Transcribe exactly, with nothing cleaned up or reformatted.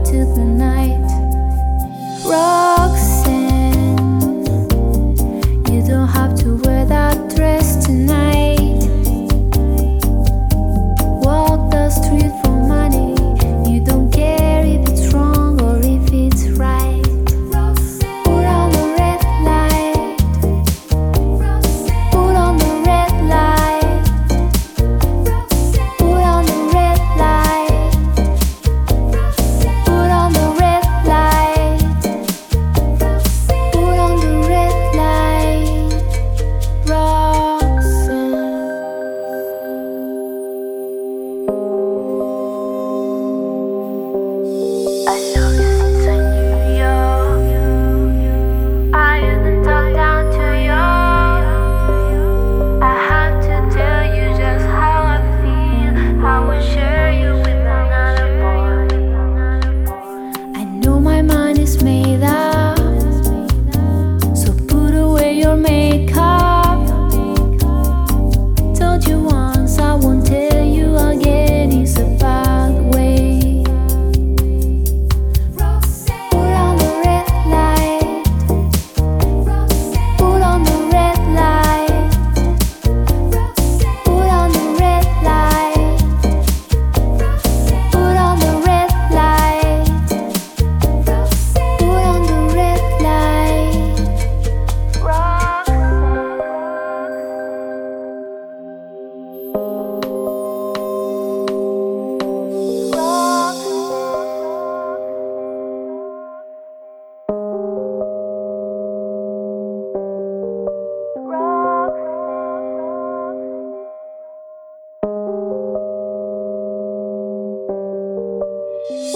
to the night. Roxanne, you don't have to wear that dress tonight. Walk the street for money. You don't care if it's wrong or if it's right. Put on the red light. Put on the red light. Put on the red light. Put on the red light. Put on the red light. Roxanne. I know you since I knew you. I even talked down to you. I have to tell you just how I feel. I will share you with another boy. I know my mind is made up, so put away your makeup. Told you once, I won't tell you again. It's a bad way. Put on the red light. Put on the red light. Put on the red light. Put on the red light. Put on the red light. Roxanne.